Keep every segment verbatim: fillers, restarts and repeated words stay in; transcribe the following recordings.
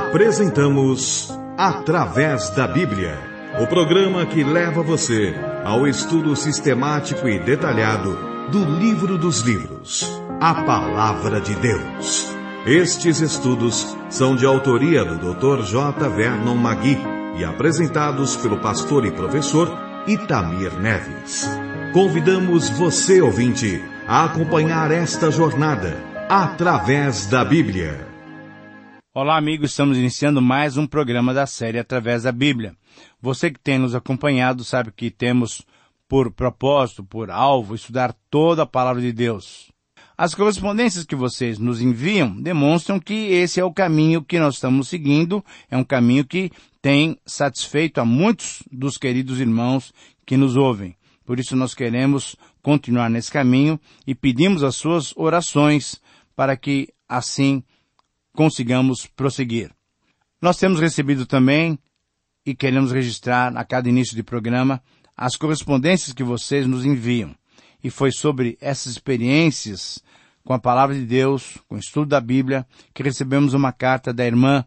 Apresentamos Através da Bíblia, o programa que leva você ao estudo sistemático e detalhado do livro dos livros, a Palavra de Deus. Estes estudos são de autoria do doutor J. Vernon Magui e apresentados pelo pastor e professor Itamir Neves. Convidamos você, ouvinte, a acompanhar esta jornada através da Bíblia. Olá, amigos, estamos iniciando mais um programa da série Através da Bíblia. Você que tem nos acompanhado sabe que temos por propósito, por alvo, estudar toda a Palavra de Deus. As correspondências que vocês nos enviam demonstram que esse é o caminho que nós estamos seguindo, é um caminho que tem satisfeito a muitos dos queridos irmãos que nos ouvem. Por isso nós queremos continuar nesse caminho e pedimos as suas orações para que assim consigamos prosseguir. Nós temos recebido também e queremos registrar a cada início de programa as correspondências que vocês nos enviam. E foi sobre essas experiências com a Palavra de Deus, com o estudo da Bíblia, que recebemos uma carta da irmã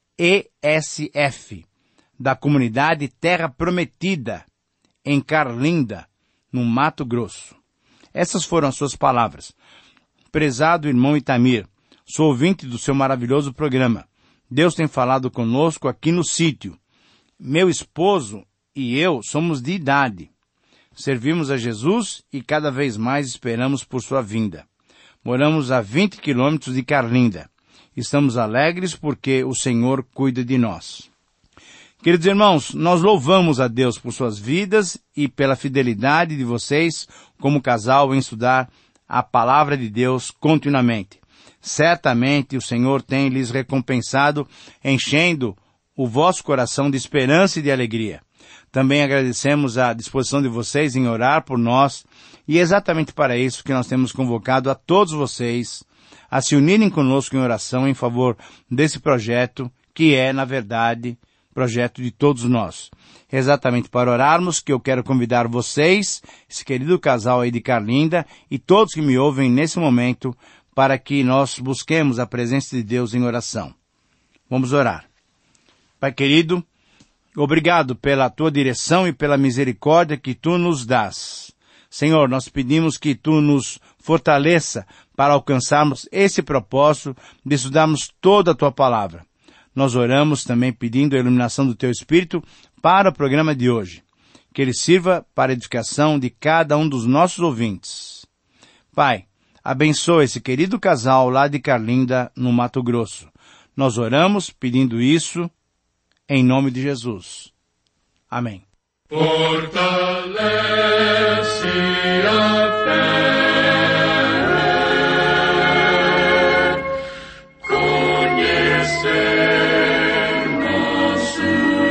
E S F, da comunidade Terra Prometida, em Carlinda, no Mato Grosso. Essas foram as suas palavras. Prezado irmão Itamir, sou ouvinte do seu maravilhoso programa. Deus tem falado conosco aqui no sítio. Meu esposo e eu somos de idade. Servimos a Jesus e cada vez mais esperamos por sua vinda. Moramos a vinte quilômetros de Carlinda. Estamos alegres porque o Senhor cuida de nós. Queridos irmãos, nós louvamos a Deus por suas vidas e pela fidelidade de vocês como casal em estudar a Palavra de Deus continuamente. Certamente o Senhor tem lhes recompensado, enchendo o vosso coração de esperança e de alegria. Também agradecemos a disposição de vocês em orar por nós, e é exatamente para isso que nós temos convocado a todos vocês a se unirem conosco em oração em favor desse projeto, que é, na verdade, projeto de todos nós. É exatamente para orarmos que eu quero convidar vocês, esse querido casal aí de Carlinda, e todos que me ouvem nesse momento, para que nós busquemos a presença de Deus em oração. Vamos orar. Pai querido, obrigado pela tua direção e pela misericórdia que tu nos dás. Senhor, nós pedimos que tu nos fortaleça para alcançarmos esse propósito de estudarmos toda a tua palavra. Nós oramos também pedindo a iluminação do teu Espírito para o programa de hoje. Que ele sirva para a edificação de cada um dos nossos ouvintes. Pai, abençoa esse querido casal lá de Carlinda, no Mato Grosso. Nós oramos pedindo isso em nome de Jesus. Amém. Fortalece a fé, conhecer nosso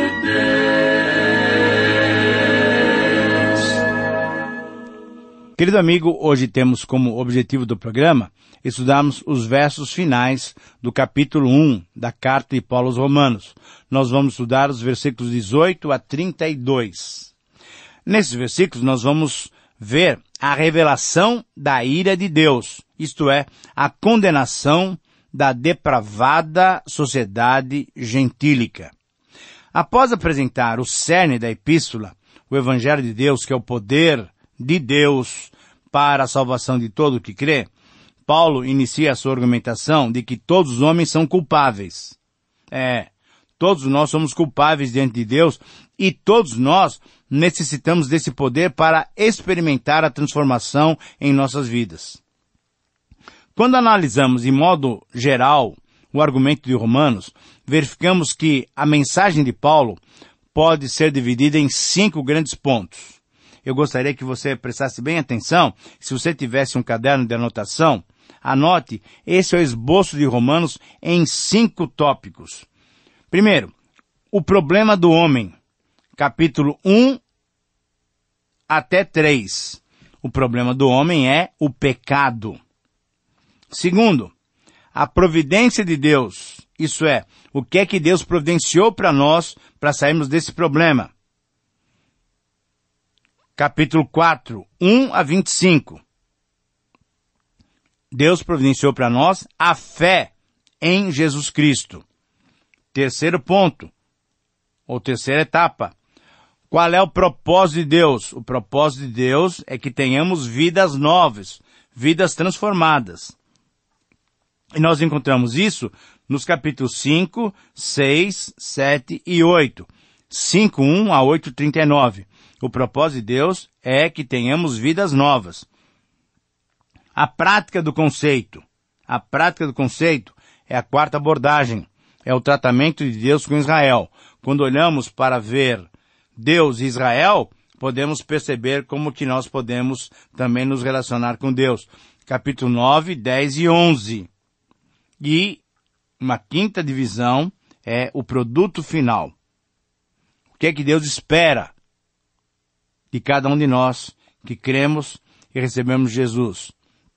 Deus. Querido amigo, hoje temos como objetivo do programa estudarmos os versos finais do capítulo um da carta de Paulo aos Romanos. Nós vamos estudar os versículos dezoito a trinta e dois. Nesses versículos nós vamos ver a revelação da ira de Deus, isto é, a condenação da depravada sociedade gentílica. Após apresentar o cerne da epístola, o Evangelho de Deus, que é o poder de Deus para a salvação de todo o que crê, Paulo inicia a sua argumentação de que todos os homens são culpáveis. É, todos nós somos culpáveis diante de Deus e todos nós necessitamos desse poder para experimentar a transformação em nossas vidas. Quando analisamos de modo geral o argumento de Romanos, verificamos que a mensagem de Paulo pode ser dividida em cinco grandes pontos. Eu gostaria que você prestasse bem atenção. Se você tivesse um caderno de anotação, anote, esse é o esboço de Romanos em cinco tópicos. Primeiro, o problema do homem, capítulo um até três. O problema do homem é o pecado. Segundo, a providência de Deus, isso é, o que é que Deus providenciou para nós para sairmos desse problema. Capítulo quatro, um a vinte e cinco. Deus providenciou para nós a fé em Jesus Cristo. Terceiro ponto, ou terceira etapa. Qual é o propósito de Deus? O propósito de Deus é que tenhamos vidas novas, vidas transformadas. E nós encontramos isso nos capítulos cinco, seis, sete e oito. cinco, um a oito, trinta e nove. O propósito de Deus é que tenhamos vidas novas. A prática do conceito. A prática do conceito é a quarta abordagem. É o tratamento de Deus com Israel. Quando olhamos para ver Deus e Israel, podemos perceber como que nós podemos também nos relacionar com Deus. Capítulo nove, dez e onze. E uma quinta divisão é o produto final. O que é que Deus espera de cada um de nós que cremos e recebemos Jesus?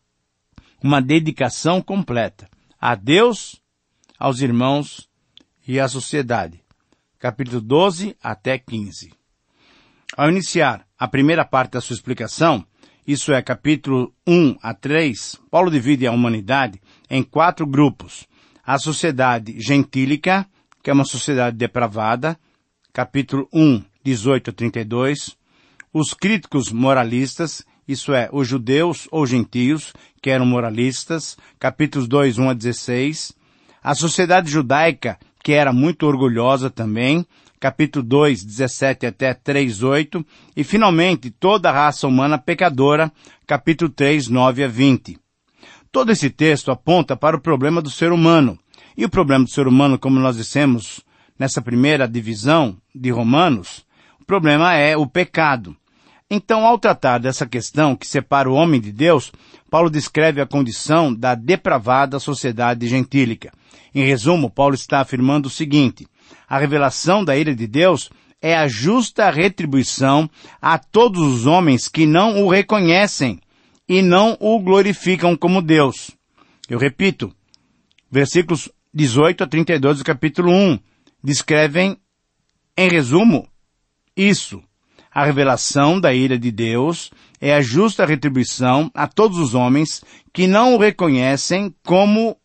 Uma dedicação completa a Deus, aos irmãos e à sociedade. Capítulo doze até quinze. Ao iniciar a primeira parte da sua explicação, isso é capítulo um a três, Paulo divide a humanidade em quatro grupos. A sociedade gentílica, que é uma sociedade depravada, capítulo um, dezoito a trinta e dois. Os críticos moralistas, isso é, os judeus ou gentios, que eram moralistas, capítulos dois, um a dezesseis. A sociedade judaica, que era muito orgulhosa também, capítulo dois, dezessete até três, oito. E, finalmente, toda a raça humana pecadora, capítulo três, nove a vinte. Todo esse texto aponta para o problema do ser humano. E o problema do ser humano, como nós dissemos nessa primeira divisão de Romanos, o problema é o pecado. Então, ao tratar dessa questão que separa o homem de Deus, Paulo descreve a condição da depravada sociedade gentílica. Em resumo, Paulo está afirmando o seguinte: a revelação da ira de Deus é a justa retribuição a todos os homens que não o reconhecem e não o glorificam como Deus. Eu repito, versículos dezoito a trinta e dois do capítulo um descrevem, em resumo, isso. A revelação da ira de Deus é a justa retribuição a todos os homens que não o reconhecem como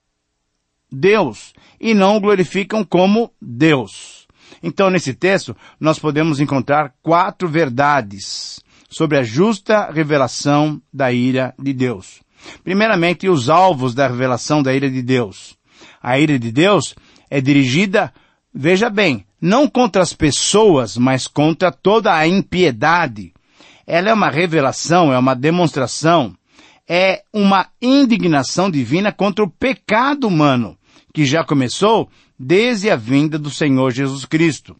Deus e não o glorificam como Deus. Então, nesse texto, nós podemos encontrar quatro verdades sobre a justa revelação da ira de Deus. Primeiramente, os alvos da revelação da ira de Deus. A ira de Deus é dirigida, veja bem, não contra as pessoas, mas contra toda a impiedade. Ela é uma revelação, é uma demonstração, é uma indignação divina contra o pecado humano, que já começou desde a vinda do Senhor Jesus Cristo.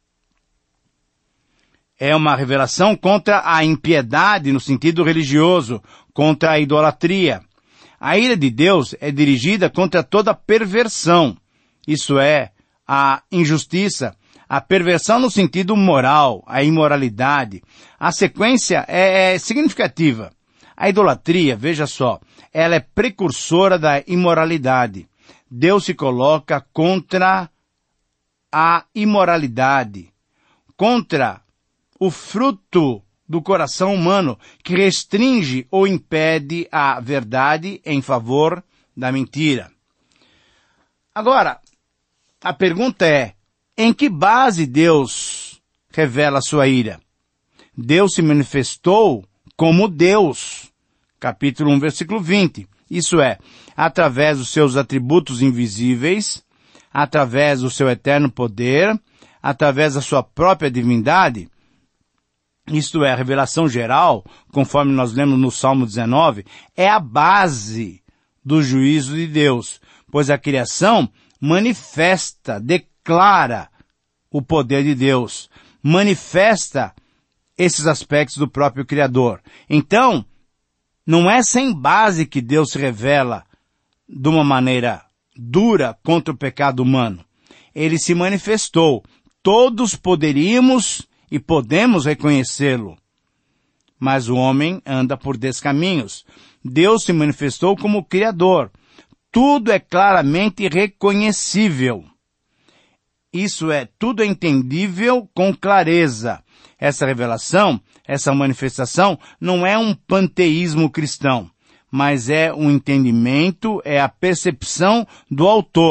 É uma revelação contra a impiedade no sentido religioso, contra a idolatria. A ira de Deus é dirigida contra toda perversão, isso é, a injustiça, a perversão no sentido moral, a imoralidade. A sequência é, é significativa. A idolatria, veja só, ela é precursora da imoralidade. Deus se coloca contra a imoralidade, contra o fruto do coração humano que restringe ou impede a verdade em favor da mentira. Agora, a pergunta é, em que base Deus revela sua ira? Deus se manifestou como Deus. Capítulo um, versículo vinte. Isso é, através dos seus atributos invisíveis, através do seu eterno poder, através da sua própria divindade. Isto é, a revelação geral, conforme nós lemos no Salmo dezenove, é a base do juízo de Deus, pois a criação manifesta, declara o poder de Deus, manifesta esses aspectos do próprio Criador. Então, não é sem base que Deus se revela de uma maneira dura contra o pecado humano. Ele se manifestou. Todos poderíamos e podemos reconhecê-lo. Mas o homem anda por descaminhos. Deus se manifestou como Criador. Tudo é claramente reconhecível. Isso é, tudo é entendível com clareza. Essa revelação, essa manifestação, não é um panteísmo cristão, mas é um entendimento, é a percepção do autor,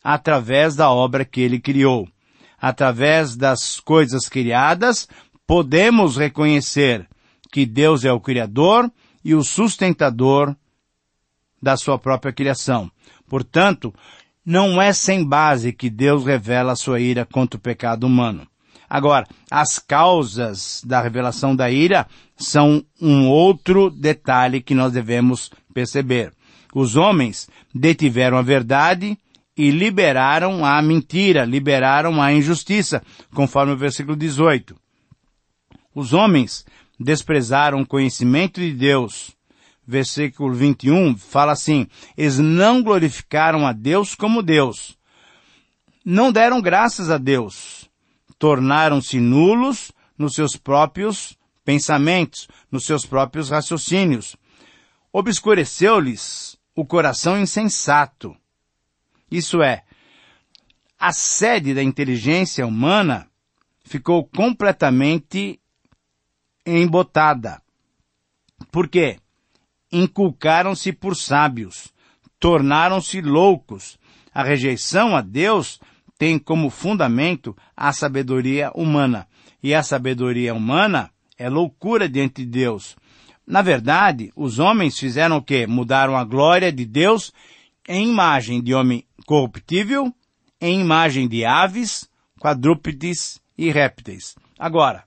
através da obra que ele criou. Através das coisas criadas, podemos reconhecer que Deus é o Criador e o sustentador da sua própria criação. Portanto, não é sem base que Deus revela a sua ira contra o pecado humano. Agora, as causas da revelação da ira são um outro detalhe que nós devemos perceber. Os homens detiveram a verdade e liberaram a mentira, liberaram a injustiça, conforme o versículo dezoito. Os homens desprezaram o conhecimento de Deus. Versículo vinte e um fala assim: eles não glorificaram a Deus como Deus. Não deram graças a Deus. Tornaram-se nulos nos seus próprios pensamentos, nos seus próprios raciocínios. Obscureceu-lhes o coração insensato. Isso é, a sede da inteligência humana ficou completamente embotada. Por quê? Inculcaram-se por sábios, tornaram-se loucos. A rejeição a Deus tem como fundamento a sabedoria humana. E a sabedoria humana é loucura diante de Deus. Na verdade, os homens fizeram o quê? Mudaram a glória de Deus em imagem de homem corruptível, em imagem de aves, quadrúpedes e répteis. Agora,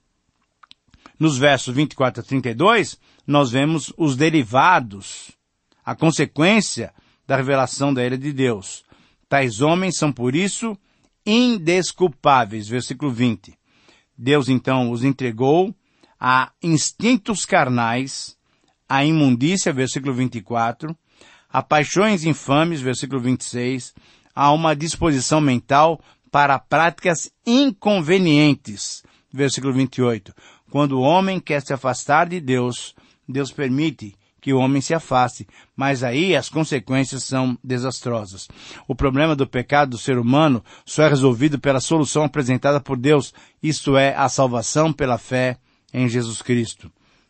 nos versos vinte e quatro a trinta e dois, nós vemos os derivados, a consequência da revelação da ira de Deus. Tais homens são, por isso, indesculpáveis. Versículo vinte. Deus, então, os entregou a instintos carnais, a imundícia, versículo vinte e quatro, a paixões infames, versículo vinte e seis, a uma disposição mental para práticas inconvenientes, versículo vinte e oito. Quando o homem quer se afastar de Deus, Deus permite que o homem se afaste, mas aí as consequências são desastrosas. O problema do pecado do ser humano só é resolvido pela solução apresentada por Deus, isto é, a salvação pela fé em Jesus Cristo.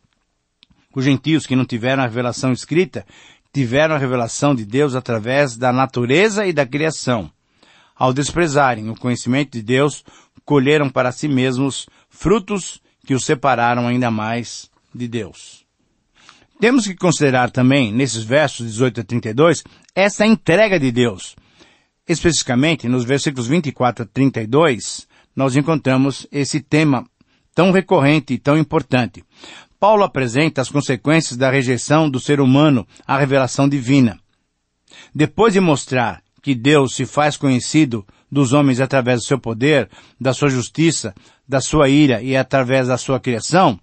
Os gentios que não tiveram a revelação escrita, tiveram a revelação de Deus através da natureza e da criação. Ao desprezarem o conhecimento de Deus, colheram para si mesmos frutos que os separaram ainda mais de Deus. Temos que considerar também, nesses versos dezoito a trinta e dois, essa entrega de Deus. Especificamente, nos versículos vinte e quatro a trinta e dois, nós encontramos esse tema tão recorrente e tão importante. Paulo apresenta as consequências da rejeição do ser humano à revelação divina. Depois de mostrar que Deus se faz conhecido dos homens através do seu poder, da sua justiça, da sua ira e através da sua criação,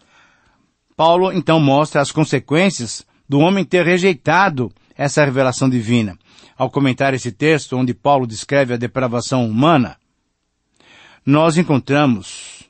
Paulo então mostra as consequências do homem ter rejeitado essa revelação divina. Ao comentar esse texto, onde Paulo descreve a depravação humana, nós encontramos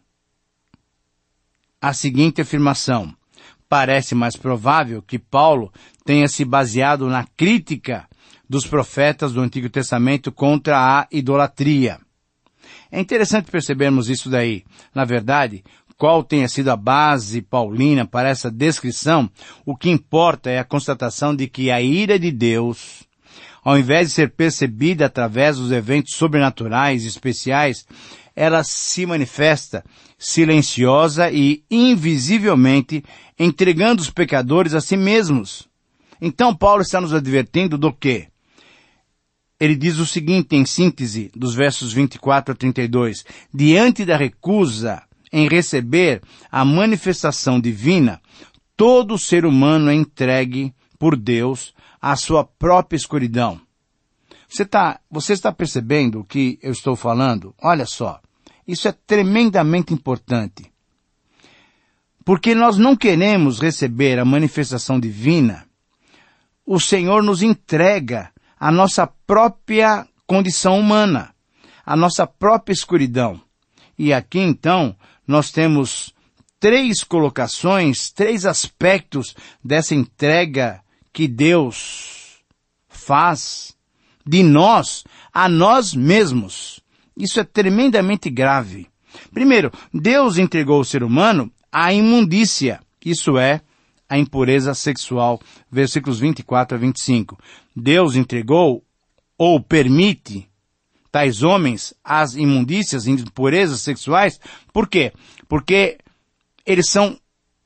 a seguinte afirmação: parece mais provável que Paulo tenha se baseado na crítica dos profetas do Antigo Testamento contra a idolatria. É interessante percebermos isso daí. Na verdade, qual tenha sido a base paulina para essa descrição, o que importa é a constatação de que a ira de Deus, ao invés de ser percebida através dos eventos sobrenaturais e especiais, ela se manifesta silenciosa e invisivelmente entregando os pecadores a si mesmos. Então Paulo está nos advertindo do quê? Ele diz o seguinte, em síntese, dos versos vinte e quatro a trinta e dois. Diante da recusa em receber a manifestação divina, todo ser humano é entregue por Deus à sua própria escuridão. Você está, você está percebendo o que eu estou falando? Olha só, isso é tremendamente importante. Porque nós não queremos receber a manifestação divina, o Senhor nos entrega a nossa própria condição humana, a nossa própria escuridão. E aqui, então, nós temos três colocações, três aspectos dessa entrega que Deus faz de nós a nós mesmos. Isso é tremendamente grave. Primeiro, Deus entregou o ser humano à imundícia, isso é, a impureza sexual, versículos vinte e quatro a vinte e cinco. Deus entregou ou permite tais homens as imundícias, impurezas sexuais. Por quê? Porque eles são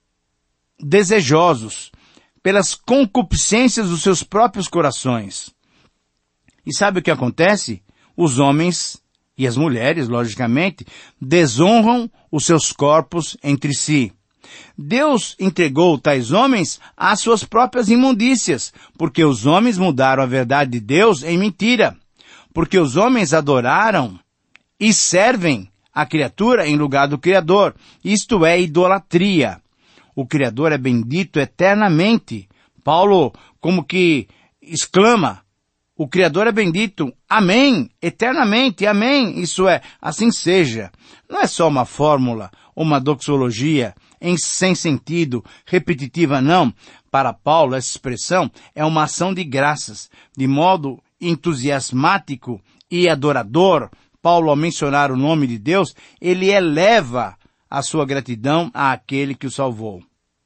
desejosos pelas concupiscências dos seus próprios corações. E sabe o que acontece? Os homens e as mulheres, logicamente, desonram os seus corpos entre si. Deus entregou tais homens às suas próprias imundícias, porque os homens mudaram a verdade de Deus em mentira, porque os homens adoraram e servem a criatura em lugar do Criador. Isto é idolatria. O Criador é bendito eternamente. Paulo como que exclama, o Criador é bendito, amém, eternamente, amém. Isso é, assim seja. Não é só uma fórmula, uma doxologia em sem sentido, repetitiva, não. Para Paulo, essa expressão é uma ação de graças, de modo entusiasmático e adorador. Paulo, ao mencionar o nome de Deus, ele eleva a sua gratidão àquele que o salvou.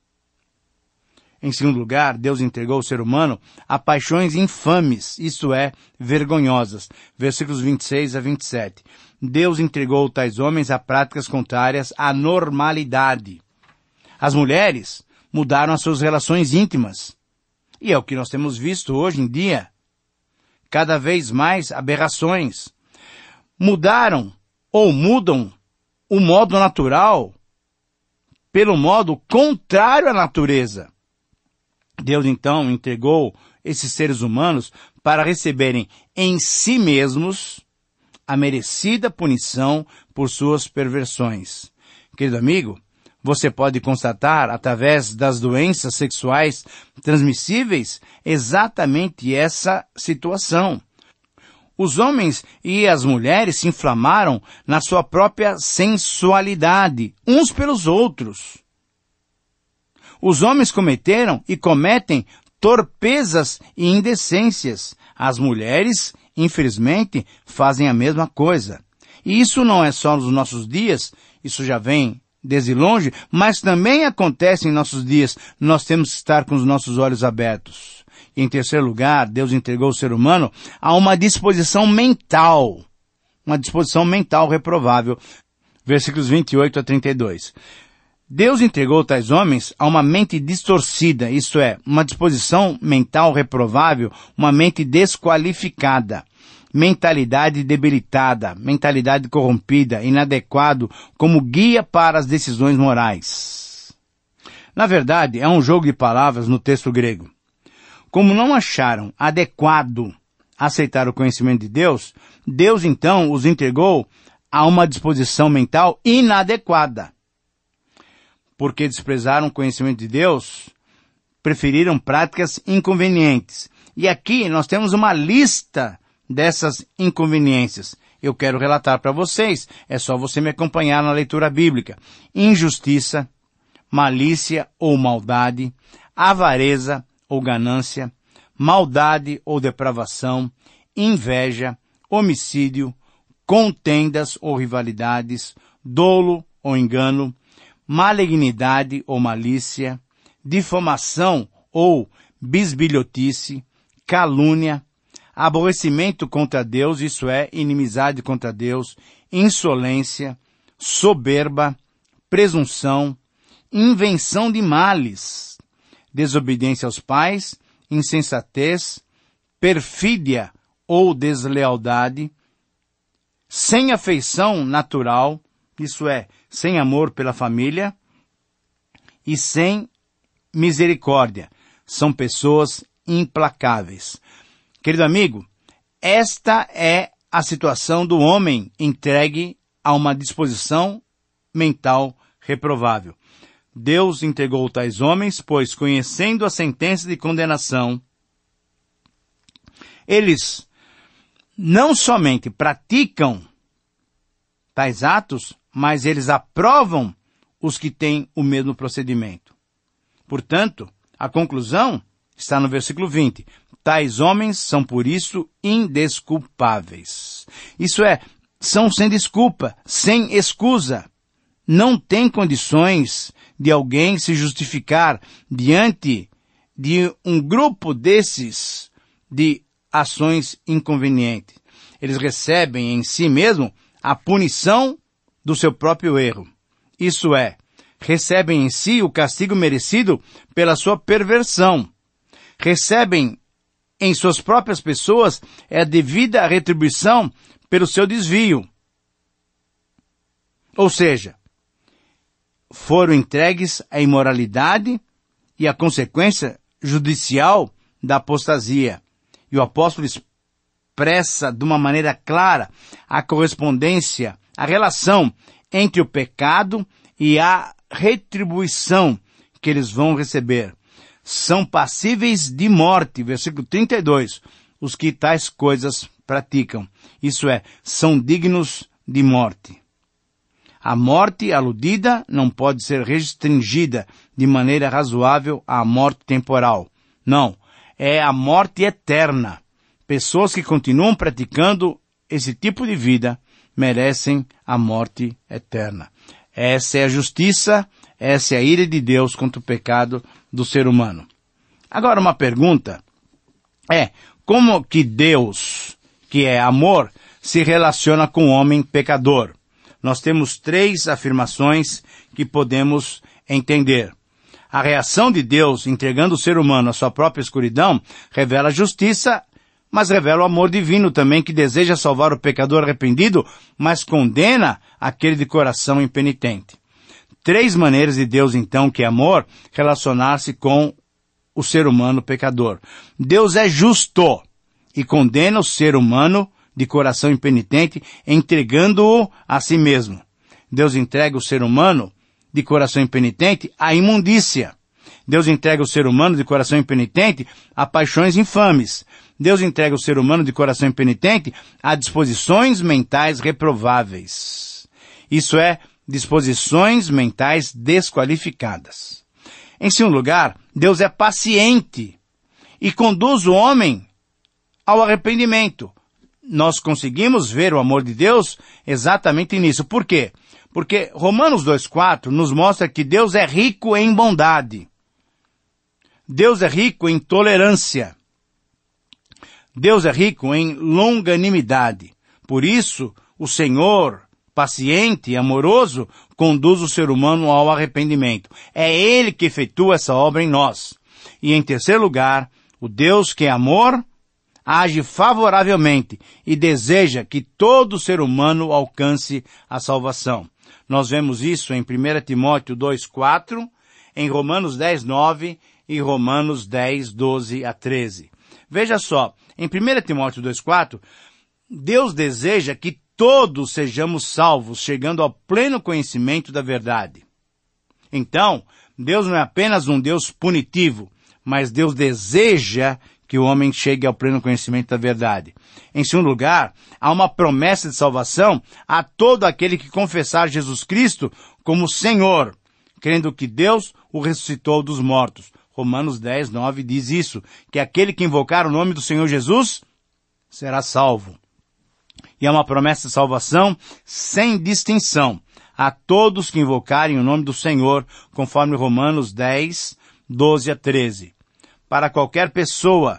Em segundo lugar, Deus entregou o ser humano a paixões infames, isto é, vergonhosas. Versículos vinte e seis a vinte e sete. Deus entregou tais homens a práticas contrárias à normalidade. As mulheres mudaram as suas relações íntimas. E é o que nós temos visto hoje em dia. Cada vez mais aberrações. Mudaram ou mudam o modo natural pelo modo contrário à natureza. Deus, então, entregou esses seres humanos para receberem em si mesmos a merecida punição por suas perversões. Querido amigo, você pode constatar, através das doenças sexuais transmissíveis, exatamente essa situação. Os homens e as mulheres se inflamaram na sua própria sensualidade, uns pelos outros. Os homens cometeram e cometem torpezas e indecências. As mulheres, infelizmente, fazem a mesma coisa. E isso não é só nos nossos dias, isso já vem desde longe, mas também acontece em nossos dias. Nós temos que estar com os nossos olhos abertos. E, em terceiro lugar, Deus entregou o ser humano a uma disposição mental. Uma disposição mental reprovável. Versículos vinte e oito a trinta e dois. Deus entregou tais homens a uma mente distorcida, isto é, uma disposição mental reprovável, uma mente desqualificada, mentalidade debilitada, mentalidade corrompida, inadequado como guia para as decisões morais. Na verdade, é um jogo de palavras no texto grego. Como não acharam adequado aceitar o conhecimento de Deus, Deus então os entregou a uma disposição mental inadequada. Porque desprezaram o conhecimento de Deus, preferiram práticas inconvenientes. E aqui nós temos uma lista dessas inconveniências. Eu quero relatar para vocês, é só você me acompanhar na leitura bíblica. Injustiça, malícia ou maldade, avareza ou ganância, maldade ou depravação, inveja, homicídio, contendas ou rivalidades, dolo ou engano, malignidade ou malícia, difamação ou bisbilhotice, calúnia, aborrecimento contra Deus, isso é, inimizade contra Deus, insolência, soberba, presunção, invenção de males, desobediência aos pais, insensatez, perfídia ou deslealdade, sem afeição natural, isso é, sem amor pela família, e sem misericórdia. São pessoas implacáveis. Querido amigo, esta é a situação do homem entregue a uma disposição mental reprovável. Deus entregou tais homens, pois, conhecendo a sentença de condenação, eles não somente praticam tais atos, mas eles aprovam os que têm o mesmo procedimento. Portanto, a conclusão está no versículo vinte. Tais homens são, por isso, indesculpáveis. Isso é, são sem desculpa, sem excusa. Não tem condições de alguém se justificar diante de um grupo desses, de ações inconvenientes. Eles recebem em si mesmo a punição do seu próprio erro. Isso é, recebem em si o castigo merecido pela sua perversão. Recebem em suas próprias pessoas a devida retribuição pelo seu desvio. Ou seja, foram entregues à imoralidade e à consequência judicial da apostasia. E o apóstolo expressa de uma maneira clara a correspondência, a relação entre o pecado e a retribuição que eles vão receber. São passíveis de morte, versículo trinta e dois, os que tais coisas praticam. Isso é, são dignos de morte. A morte aludida não pode ser restringida de maneira razoável à morte temporal. Não, é a morte eterna. Pessoas que continuam praticando esse tipo de vida merecem a morte eterna. Essa é a justiça, essa é a ira de Deus contra o pecado do ser humano. Agora uma pergunta é, como que Deus, que é amor, se relaciona com o homem pecador? Nós temos três afirmações que podemos entender. A reação de Deus entregando o ser humano à sua própria escuridão revela a justiça, mas revela o amor divino também, que deseja salvar o pecador arrependido, mas condena aquele de coração impenitente. Três maneiras de Deus, então, que é amor, relacionar-se com o ser humano pecador. Deus é justo e condena o ser humano de coração impenitente, entregando-o a si mesmo. Deus entrega o ser humano de coração impenitente à imundícia. Deus entrega o ser humano de coração impenitente a paixões infames. Deus entrega o ser humano de coração impenitente a disposições mentais reprováveis. Isso é, disposições mentais desqualificadas. Em segundo lugar, Deus é paciente e conduz o homem ao arrependimento. Nós conseguimos ver o amor de Deus exatamente nisso. Por quê? Porque Romanos dois, quatro nos mostra que Deus é rico em bondade. Deus é rico em tolerância. Deus é rico em longanimidade. Por isso, o Senhor, paciente e amoroso, conduz o ser humano ao arrependimento. É Ele que efetua essa obra em nós. E em terceiro lugar, o Deus que é amor, age favoravelmente e deseja que todo ser humano alcance a salvação. Nós vemos isso em primeiro Timóteo dois, quatro, em Romanos dez, nove e Romanos dez, doze a treze. Veja só, em primeiro Timóteo dois, quatro, Deus deseja que todos sejamos salvos, chegando ao pleno conhecimento da verdade. Então, Deus não é apenas um Deus punitivo, mas Deus deseja que o homem chegue ao pleno conhecimento da verdade. Em segundo lugar, há uma promessa de salvação a todo aquele que confessar Jesus Cristo como Senhor, crendo que Deus o ressuscitou dos mortos. Romanos dez, nove diz isso, que aquele que invocar o nome do Senhor Jesus será salvo. E há uma promessa de salvação sem distinção a todos que invocarem o nome do Senhor, conforme Romanos dez, doze a treze. Para qualquer pessoa,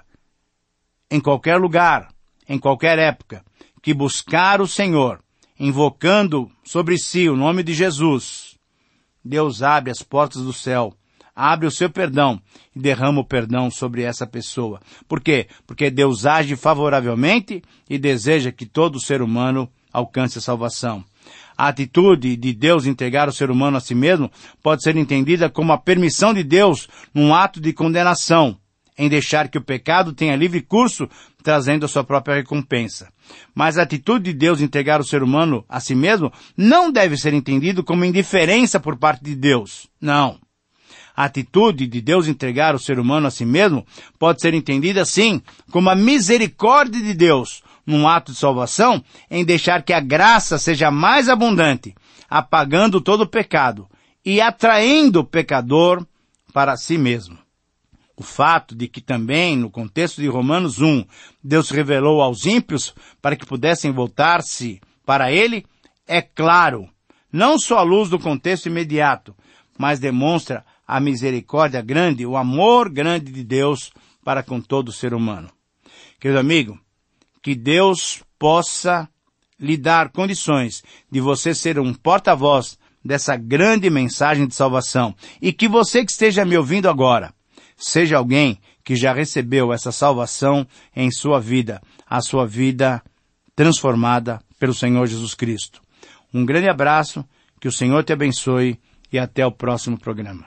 em qualquer lugar, em qualquer época, que buscar o Senhor, invocando sobre si o nome de Jesus, Deus abre as portas do céu, abre o seu perdão e derrama o perdão sobre essa pessoa. Por quê? Porque Deus age favoravelmente e deseja que todo ser humano alcance a salvação. A atitude de Deus entregar o ser humano a si mesmo pode ser entendida como a permissão de Deus num ato de condenação, em deixar que o pecado tenha livre curso, trazendo a sua própria recompensa. Mas a atitude de Deus entregar o ser humano a si mesmo não deve ser entendido como indiferença por parte de Deus. Não. A atitude de Deus entregar o ser humano a si mesmo pode ser entendida, sim, como a misericórdia de Deus, num ato de salvação, em deixar que a graça seja mais abundante, apagando todo o pecado e atraindo o pecador para si mesmo. O fato de que também, no contexto de Romanos um, Deus revelou aos ímpios para que pudessem voltar-se para Ele, é claro, não só à luz do contexto imediato, mas demonstra a misericórdia grande, o amor grande de Deus para com todo ser humano. Querido amigo, que Deus possa lhe dar condições de você ser um porta-voz dessa grande mensagem de salvação. E que você que esteja me ouvindo agora, seja alguém que já recebeu essa salvação em sua vida, a sua vida transformada pelo Senhor Jesus Cristo. Um grande abraço, que o Senhor te abençoe e até o próximo programa.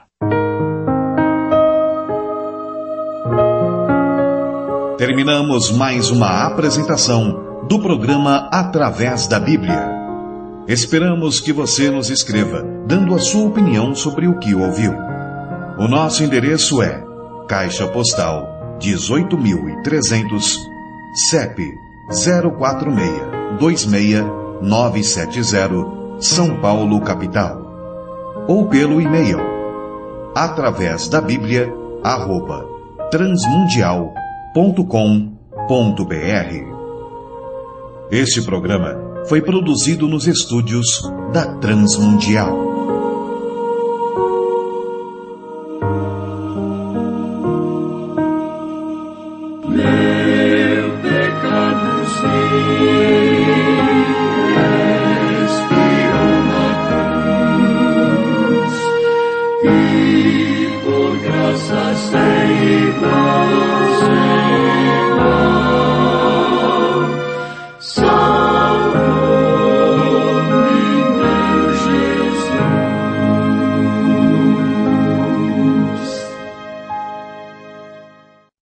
Terminamos mais uma apresentação do programa Através da Bíblia. Esperamos que você nos escreva, dando a sua opinião sobre o que ouviu. O nosso endereço é Caixa Postal dezoito mil e trezentos, C E P zero quatro seis dois seis nove sete zero, São Paulo, capital. Ou pelo e-mail através da Bíblia arroba transmundial ponto com ponto br. Este programa foi produzido nos estúdios da Transmundial.